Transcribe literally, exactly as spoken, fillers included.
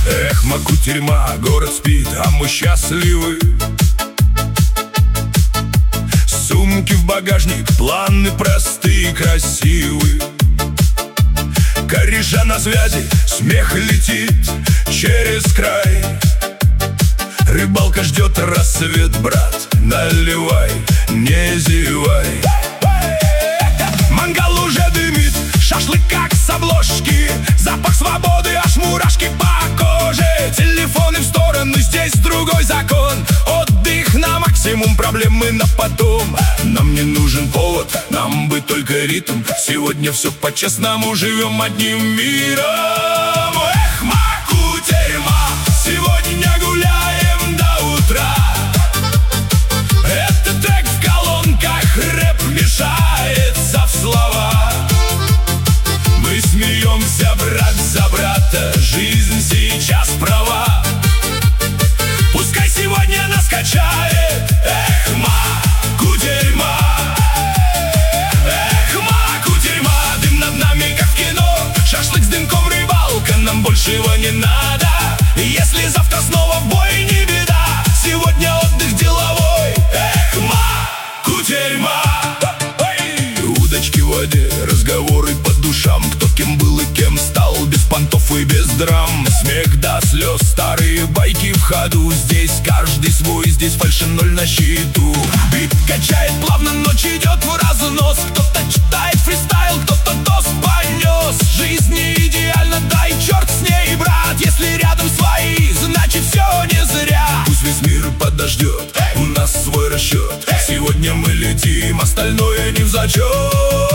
Эх, Маку тюрьма, город спит, а мы счастливы. Сумки в багажник, планы простые, красивые. Кореша на связи, смех летит через край. Рыбалка ждет рассвет, брат, наливай, не зевай. Мангал уже дымит, шашлык как с обложки. Запах свободы, аж мурашки по коже. Телефоны в стороны, здесь другой закон. Отдых на максимум, проблемы на потом. Нам не нужен повод, нам бы только ритм. Сегодня все по-честному, живем одним миром. Эх, Маку тюрьма, сегодня гуляем до утра. Этот трек в колонках, рэп мешается в слова. Мы смеемся, брат за брата, жизнь сейчас права. Пускай сегодня нас качает, эх, Маку тюрьма. Эх, Маку тюрьма, дым над нами как в кино. Шашлык с дымком, рыбалка, нам большего не надо. Если завтра снова в бой, не беда. Сегодня отдых деловой, эх, Маку тюрьма. Удочки в воде, разговоры по душам. Кто кем был и кем стал, без понтов и без драм. Смех до слез, старые байки в ходу. Здесь каждый свой, здесь фальши ноль на счету. Бит качает плавно, ночь идет в разнос. Кто-то читает фристайл, кто-то тост понес. Жизнь не идеальна, дай черт с ней, брат. Если рядом свои, значит все не зря. Пусть весь мир подождет, у нас свой расчет. Сегодня мы летим, остальное не в зачет.